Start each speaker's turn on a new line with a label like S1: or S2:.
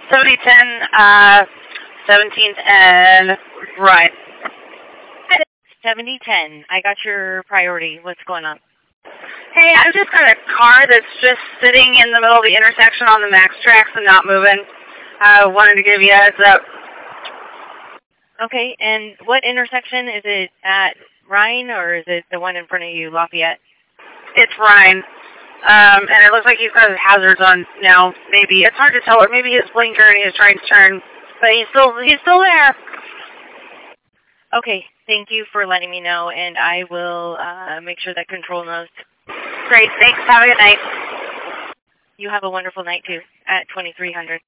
S1: 7010, 1710, right.
S2: 7010. I got your priority. What's going on?
S1: Hey, I've just got a car that's just sitting in the middle of the intersection on the Max tracks and not moving. I wanted to give you a heads up.
S2: Okay, and what intersection? Is it at Rhine or is it the one in front of you, Lafayette?
S1: It's Ryan. And it looks like he's got his hazards on now, maybe. It's hard to tell, or maybe his blinker and he's trying to turn. But he's still there.
S2: Okay, thank you for letting me know, and I will make sure that control knows.
S1: Great, thanks. Have a good night.
S2: You have a wonderful night, too, at 2300.